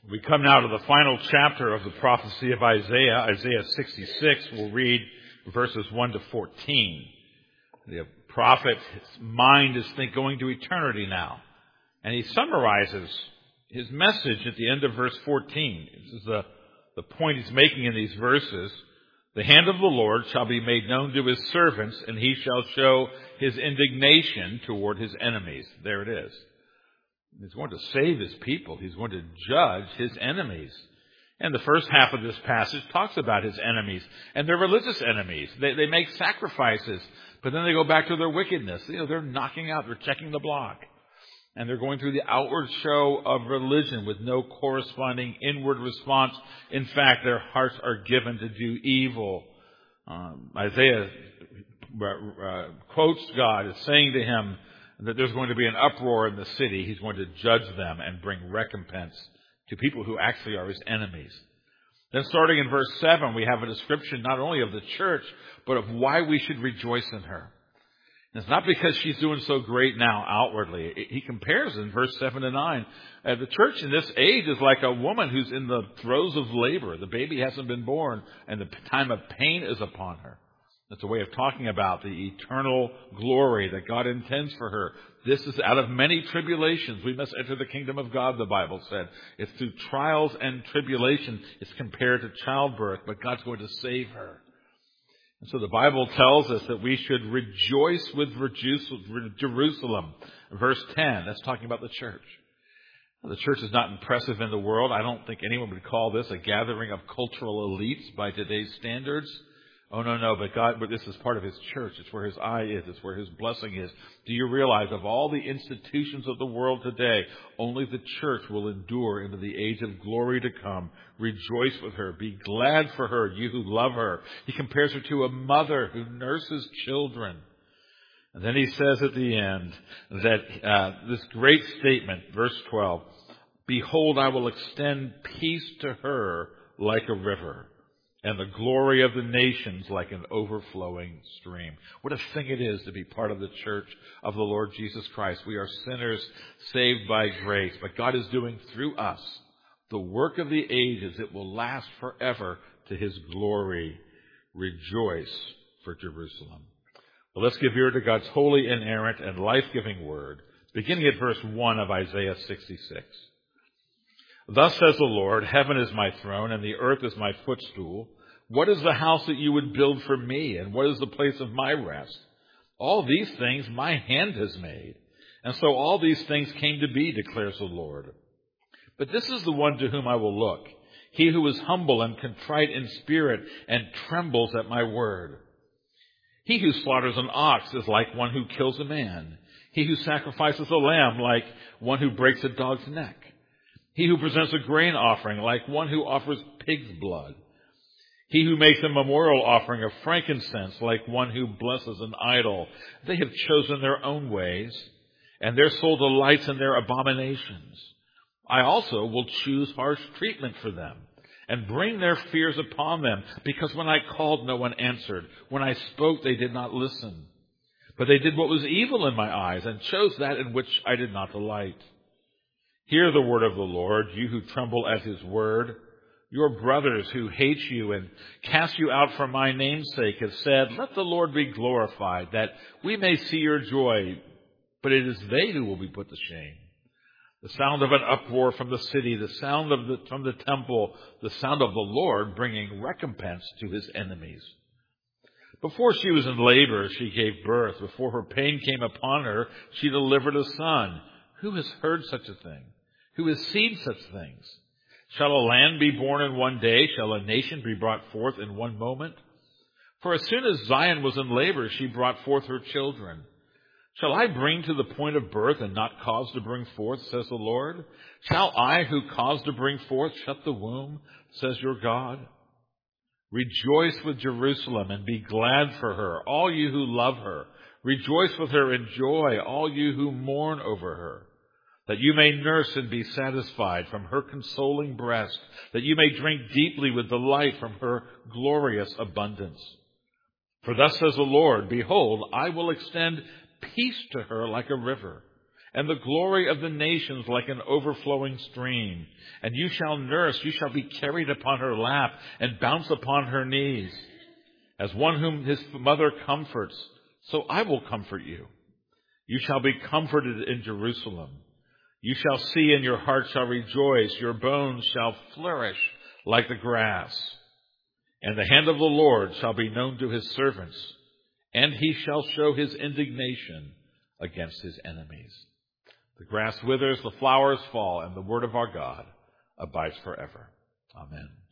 We come now to the final chapter of the prophecy of Isaiah, Isaiah 66. We'll read verses 1 to 14. The prophet's mind is going to eternity now. And he summarizes his message at the end of verse 14. This is the point he's making in these verses. The hand of the Lord shall be made known to his servants, and he shall show his indignation toward his enemies. There it is. He's going to save his people. He's going to judge his enemies. And the first half of this passage talks about his enemies. And they're religious enemies. They make sacrifices, but then they go back to their wickedness. They're knocking out, they're checking the block. And they're going through the outward show of religion with no corresponding inward response. In fact, their hearts are given to do evil. Isaiah quotes God as saying to him that there's going to be an uproar in the city. He's going to judge them and bring recompense to people who actually are his enemies. Then starting in verse 7, we have a description not only of the church, but of why we should rejoice in her. And it's not because she's doing so great now outwardly. He compares in verse 7 to 9. The church in this age is like a woman who's in the throes of labor. The baby hasn't been born, and the time of pain is upon her. That's a way of talking about the eternal glory that God intends for her. This is out of many tribulations. We must enter the kingdom of God, the Bible said. It's through trials and tribulation. It's compared to childbirth, but God's going to save her. And so the Bible tells us that we should rejoice with Jerusalem. Verse 10, that's talking about the church. The church is not impressive in the world. I don't think anyone would call this a gathering of cultural elites by today's standards. Oh, no, but this is part of his church. It's where his eye is. It's where his blessing is. Do you realize of all the institutions of the world today, only the church will endure into the age of glory to come? Rejoice with her. Be glad for her, you who love her. He compares her to a mother who nurses children. And then he says at the end that this great statement, verse 12, behold, I will extend peace to her like a river, and the glory of the nations like an overflowing stream. What a thing it is to be part of the church of the Lord Jesus Christ. We are sinners saved by grace, but God is doing through us the work of the ages. It will last forever to his glory. Rejoice for Jerusalem. Well, let's give ear to God's holy, inerrant, and life-giving word, beginning at verse 1 of Isaiah 66. Thus says the Lord, heaven is my throne, and the earth is my footstool. What is the house that you would build for me, and what is the place of my rest? All these things my hand has made, and so all these things came to be, declares the Lord. But this is the one to whom I will look, he who is humble and contrite in spirit and trembles at my word. He who slaughters an ox is like one who kills a man. He who sacrifices a lamb like one who breaks a dog's neck. He who presents a grain offering like one who offers pig's blood. He who makes a memorial offering of frankincense like one who blesses an idol. They have chosen their own ways, and their soul delights in their abominations. I also will choose harsh treatment for them and bring their fears upon them, because when I called, no one answered. When I spoke, they did not listen. But they did what was evil in my eyes and chose that in which I did not delight. Hear the word of the Lord, you who tremble at his word. Your brothers who hate you and cast you out for my name's sake have said, let the Lord be glorified, that we may see your joy. But it is they who will be put to shame. The sound of an uproar from the city, the sound from the temple, the sound of the Lord bringing recompense to his enemies. Before she was in labor, she gave birth. Before her pain came upon her, she delivered a son. Who has heard such a thing? Who has seen such things? Shall a land be born in one day? Shall a nation be brought forth in one moment? For as soon as Zion was in labor, she brought forth her children. Shall I bring to the point of birth and not cause to bring forth, says the Lord? Shall I, who caused to bring forth, shut the womb, says your God? Rejoice with Jerusalem and be glad for her, all you who love her. Rejoice with her in joy, all you who mourn over her. That you may nurse and be satisfied from her consoling breast, that you may drink deeply with delight from her glorious abundance. For thus says the Lord, behold, I will extend peace to her like a river, and the glory of the nations like an overflowing stream. And you shall nurse, you shall be carried upon her lap, and bounce upon her knees. As one whom his mother comforts, so I will comfort you. You shall be comforted in Jerusalem. You shall see, and your heart shall rejoice. Your bones shall flourish like the grass. And the hand of the Lord shall be known to his servants, and he shall show his indignation against his enemies. The grass withers, the flowers fall, and the word of our God abides forever. Amen.